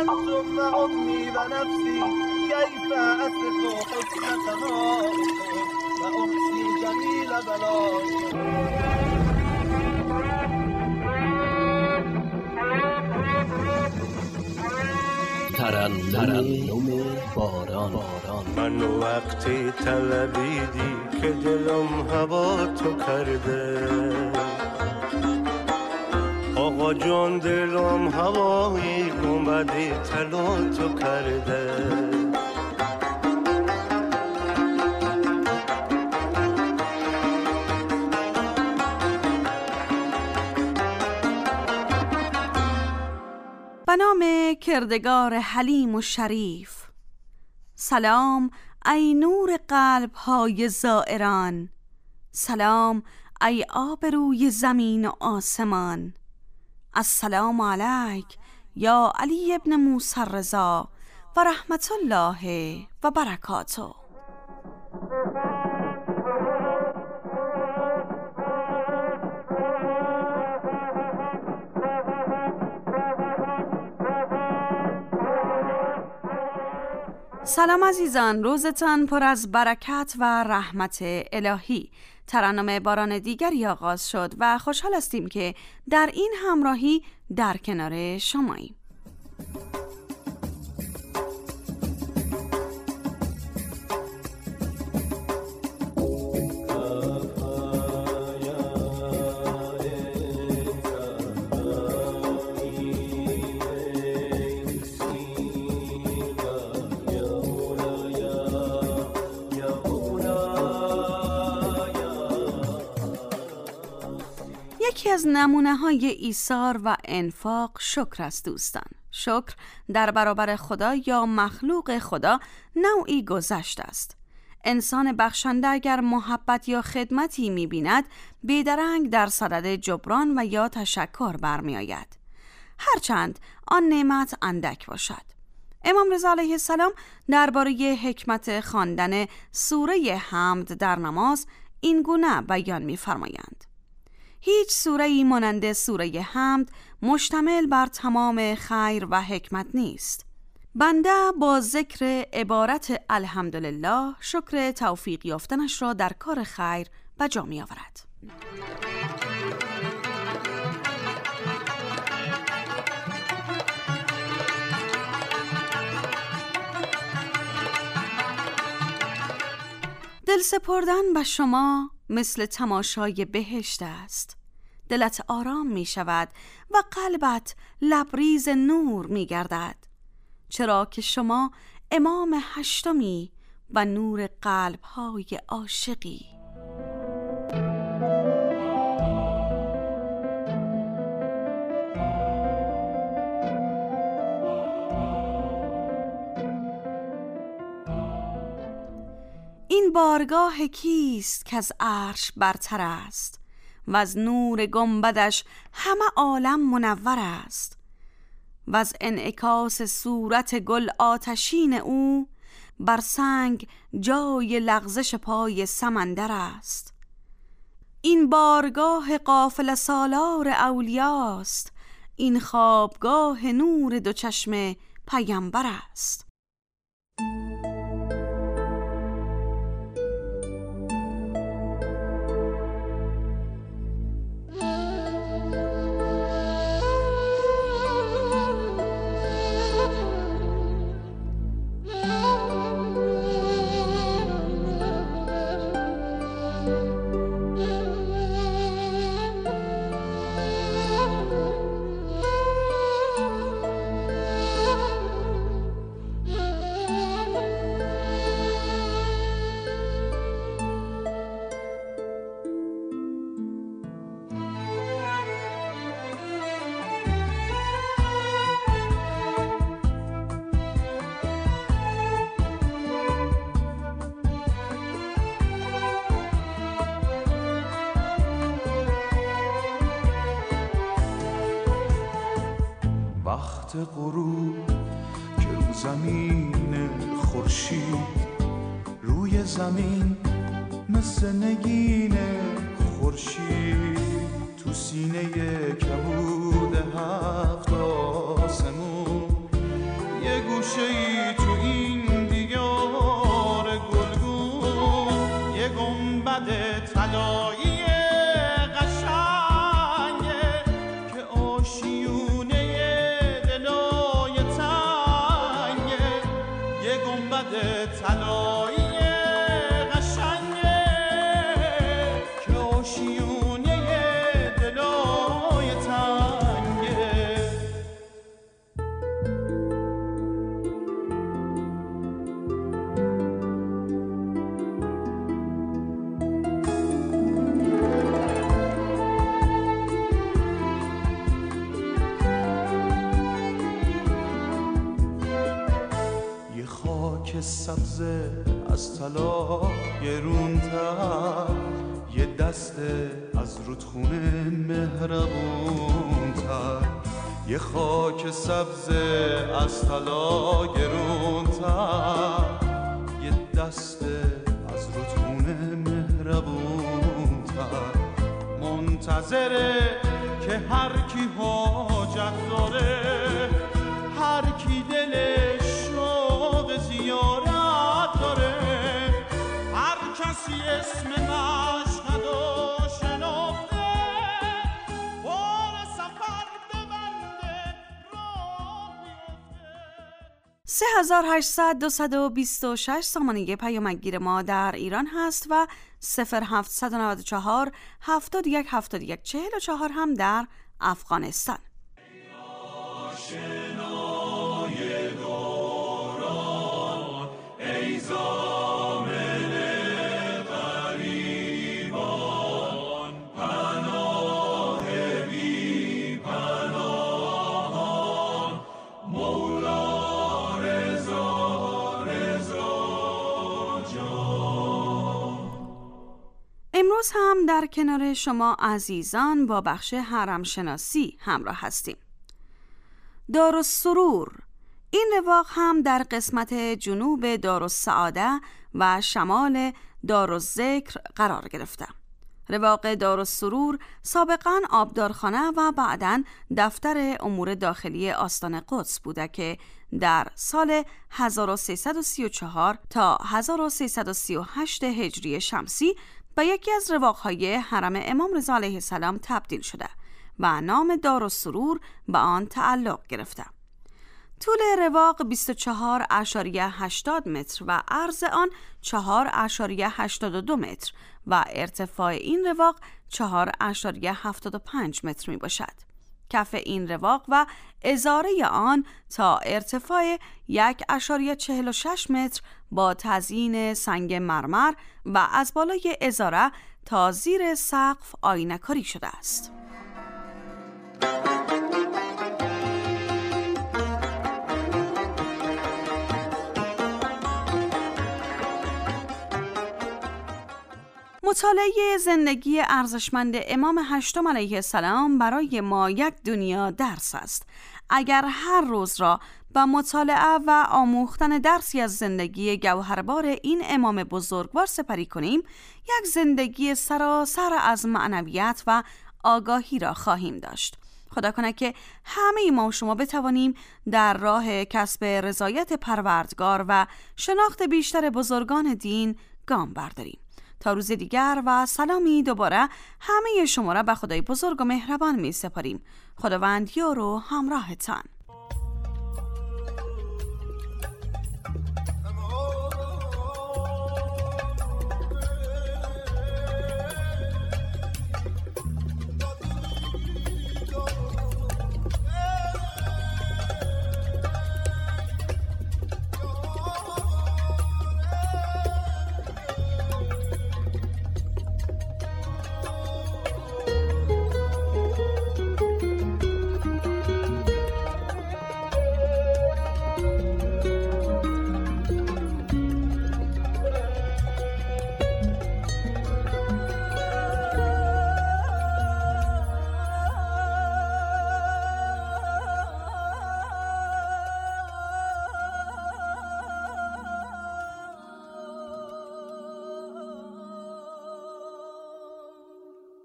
أنتم وأمي ونفسي كيف أثق حسن ثنائكم وأحصي جميل بلائكم. ترنم باران. من وقتی طلبیدی که دلم هوا تو کرده، آقا جان دلم هوایی اومدی طلا تو کرده. به نام کردگار حلیم و شریف. سلام ای نور قلب های زائران، سلام ای آبروی زمین و آسمان. السلام علیک یا علی ابن موسی الرضا و رحمت الله و برکاته. سلام عزیزان، روزتان پر از برکت و رحمت الهی. ترنم باران دیگری آغاز شد و خوشحال هستیم که در این همراهی در کنار شماییم. یکی از نمونه‌های ایثار و انفاق شکر است دوستان. شکر در برابر خدا یا مخلوق خدا نوعی گذشت است. انسان بخشنده اگر محبت یا خدمتی می‌بیند بیدرنگ در صدد جبران و یا تشکر برمی آید، هرچند آن نعمت اندک باشد. امام رضا علیه السلام درباره حکمت خواندن سوره حمد در نماز این گونه بیان می‌فرمایند: هیچ سوره‌ای مانند سوره حمد مشتمل بر تمام خیر و حکمت نیست. بنده با ذکر عبارت الحمدلله شکر توفیق یافتنش را در کار خیر به جا می آورد. دل سپردن به شما مثل تماشای بهشت است. دلت آرام می شود و قلبت لبریز نور می گردد، چرا که شما امام هشتمی و نور قلب‌های عاشقی. این بارگاه کیست که از عرش برتر است و از نور گنبدش همه عالم منور است و از انعکاس صورت گل آتشین او بر سنگ جای لغزش پای سمندر است. این بارگاه قافله سالار اولیاست، این خوابگاه نور دو چشم پیامبر است. وقت غروب که رو زمین خورشید روی زمین مثل نگین خورشید تو سینه کبود هفت آسمون گوشه‌ای تو این دیار گلگون، یه گنبد طلایی قشنگه که آشیونه دلای تنگه، یه گنبد طلایی قشنگه که آشیونه دلای تنگه. یه خاک سبز از طلا گرون‌تر، یه دست از رودخونه مهربون‌تر، یه خاک سبز از طلا گرون‌تر، یه دست از رودخونه مهربون‌تر، منتظره که هر کی حاجت داره، هر کی دلش شوق زیارت داره، هر کسی اسم مشهد و شناخته، بار سفر ببنده راه بیفته. 3800-226 سامانه پیامکگیر ما در ایران هست و 0794-71-71-44 هم در افغانستان. امروز هم در کنار شما عزیزان با بخش حرم شناسی همراه هستیم. دارالسرور، این رواق هم در قسمت جنوب دارالسعاده و شمال دارالذکر قرار گرفته. رواق دارالسرور سابقاً آبدارخانه و بعداً دفتر امور داخلی آستان قدس بوده که در سال 1334 تا 1338 هجری شمسی به یکی از رواق‌های حرم امام رضا علیه السلام تبدیل شده و نام دارالسرور به آن تعلق گرفته. طول رواق 24.80 متر و عرض آن 4.82 متر و ارتفاع این رواق 4.75 متر می باشد. کف این رواق و ازاره آن تا ارتفاع 1.46 متر با تزیین سنگ مرمر و از بالای ازاره تا زیر سقف آینه‌کاری شده است. مطالعه زندگی ارزشمند امام هشتم علیه السلام برای ما یک دنیا درس است. اگر هر روز را با مطالعه و آموختن درسی از زندگی گوهربار این امام بزرگوار سپری کنیم، یک زندگی سراسر از معنویت و آگاهی را خواهیم داشت. خدا کنه که همه ما و شما بتوانیم در راه کسب رضایت پروردگار و شناخت بیشتر بزرگان دین گام برداریم. تا روز دیگر و سلامی دوباره همه شما را به خدای بزرگ و مهربان می سپاریم. خداوند یار و همراهتان.